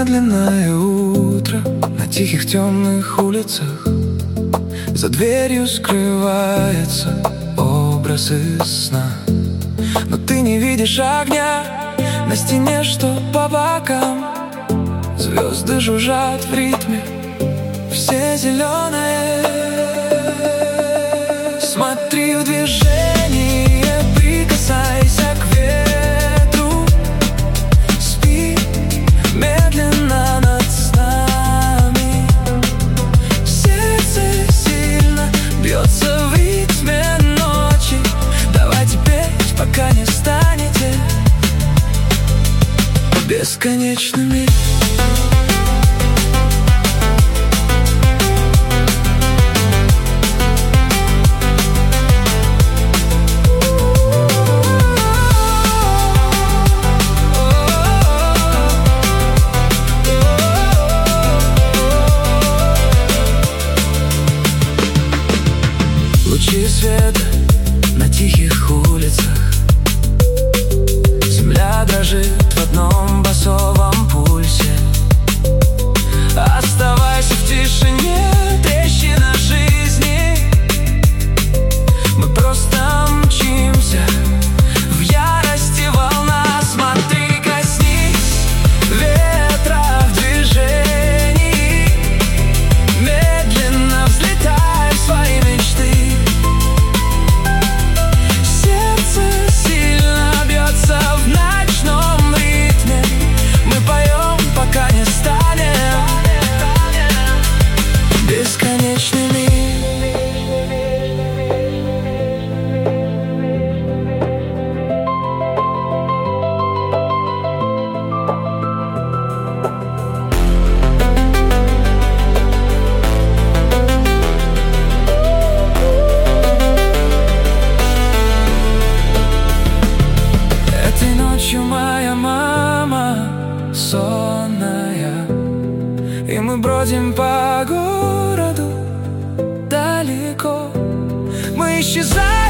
медленное утро на тихих темных улицах. За дверью скрывается образ из сна, но ты не видишь огня на стене, что по бокам. Звезды жужжат в ритме, все зеленые. Смотри в движение, прикасайся к ветру. Спи медленно над нами. Сердце сильно бьется в ритме ночи. Давайте петь, пока не станете бесконечными. Лучи света на тихих улицах. Земля дрожит в одном басовом пульсе. Оставайся в тишине, трещина жизни. Мы просто мчимся в ярости волна. Смотри, коснись ветра в движении. Медленно взлетай в свои мечты. Сердце сильно бьется в ночном ритме. Мы поем, пока не станем бесконечными. Этой ночью моя мама сонная, и мы бродим по городу далеко. Мы исчезаем